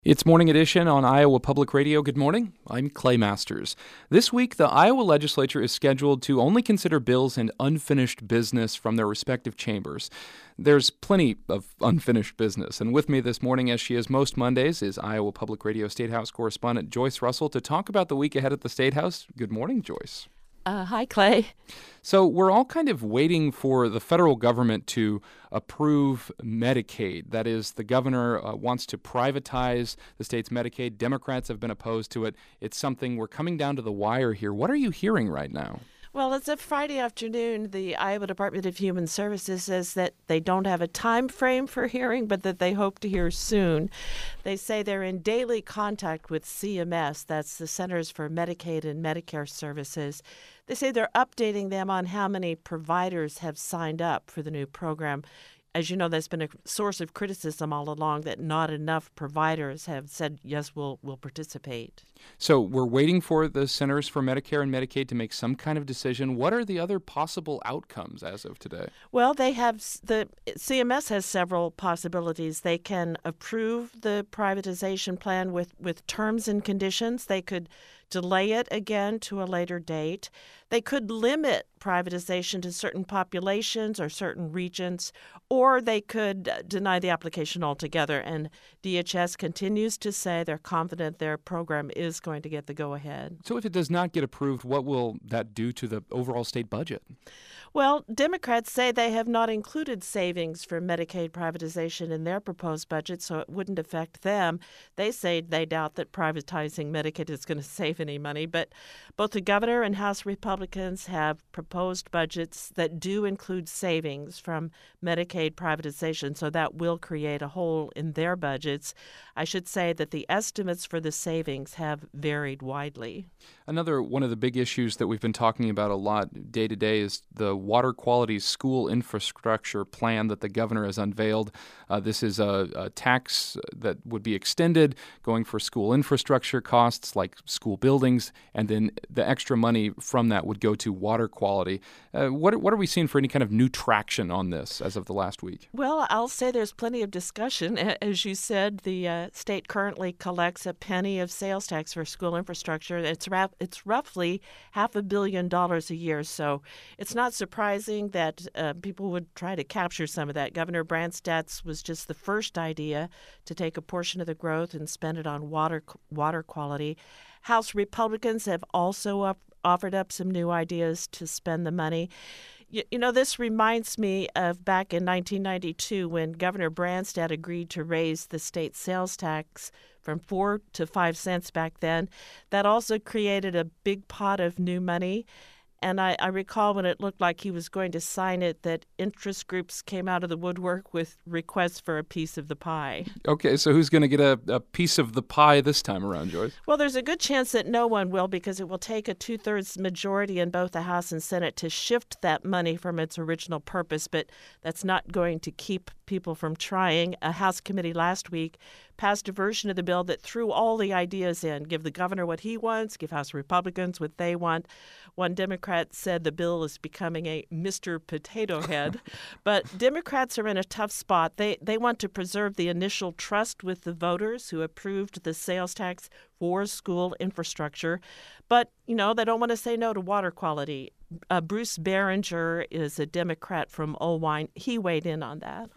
It's Morning Edition on Iowa Public Radio. Good morning. I'm Clay Masters. This week, the Iowa legislature is scheduled to only consider bills and unfinished business from their respective chambers. There's plenty of unfinished business, and with me this morning, as she is most Mondays, is Iowa Public Radio State House correspondent Joyce Russell to talk about the week ahead at the State House. Good morning, Joyce. Hi, Clay. So we're all kind of waiting for the federal government to approve Medicaid. That is, the governor wants to privatize the state's Medicaid. Democrats have been opposed to it. It's something we're coming down to the wire here. What are you hearing right now? Well, as of Friday afternoon, the Iowa Department of Human Services says that they don't have a time frame for hearing, but that they hope to hear soon. They say they're in daily contact with CMS, that's the Centers for Medicaid and Medicare Services. They say they're updating them on how many providers have signed up for the new program. As you know, that's been a source of criticism all along that not enough providers have said, yes, we'll participate. So we're waiting for the Centers for Medicare and Medicaid to make some kind of decision. What are the other possible outcomes as of today? Well, the CMS has several possibilities. They can approve the privatization plan with terms and conditions. They could delay it again to a later date. They could limit privatization to certain populations or certain regions, or they could deny the application altogether. And DHS continues to say they're confident their program is going to get the go-ahead. So if it does not get approved, what will that do to the overall state budget? Well, Democrats say they have not included savings for Medicaid privatization in their proposed budget, so it wouldn't affect them. They say they doubt that privatizing Medicaid is going to save any money, but both the governor and House Republicans have proposed budgets that do include savings from Medicaid privatization, so that will create a hole in their budgets. I should say that the estimates for the savings have varied widely. Another one of the big issues that we've been talking about a lot day to day is the water quality school infrastructure plan that the governor has unveiled. This is a tax that would be extended, going for school infrastructure costs like school buildings, and then the extra money from that would go to water quality. What are we seeing for any kind of new traction on this as of the last week? Well, I'll say there's plenty of discussion. As you said, the state currently collects a penny of sales tax for school infrastructure. It's roughly $500 million a year, so it's not surprising that people would try to capture some of that. Governor Branstad's was just the first idea to take a portion of the growth and spend it on water quality. House Republicans have also offered up some new ideas to spend the money. You know, this reminds me of back in 1992 when Governor Branstad agreed to raise the state sales tax from 4 to 5 cents back then. That also created a big pot of new money. And I recall when it looked like he was going to sign it that interest groups came out of the woodwork with requests for a piece of the pie. Okay, so who's going to get a piece of the pie this time around, Joyce? Well, there's a good chance that no one will, because it will take a 2/3 majority in both the House and Senate to shift that money from its original purpose, but that's not going to keep people from trying. A House committee last week passed a version of the bill that threw all the ideas in, give the governor what he wants, give House Republicans what they want. One Democrat said the bill is becoming a Mr. Potato Head. But Democrats are in a tough spot. They want to preserve the initial trust with the voters who approved the sales tax for school infrastructure. But, you know, they don't want to say no to water quality. Bruce Barringer is a Democrat from Olwine. He weighed in on that.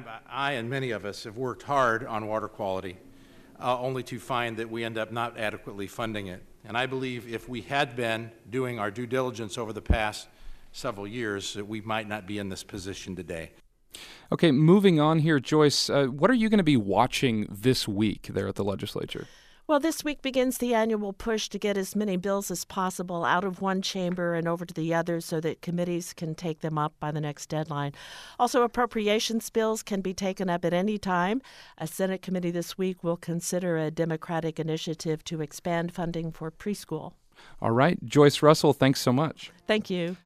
I and many of us have worked hard on water quality, only to find that we end up not adequately funding it. And I believe if we had been doing our due diligence over the past several years, that we might not be in this position today. Okay, moving on here, Joyce, what are you going to be watching this week there at the legislature? Well, this week begins the annual push to get as many bills as possible out of one chamber and over to the other so that committees can take them up by the next deadline. Also, appropriations bills can be taken up at any time. A Senate committee this week will consider a Democratic initiative to expand funding for preschool. All right, Joyce Russell, thanks so much. Thank you.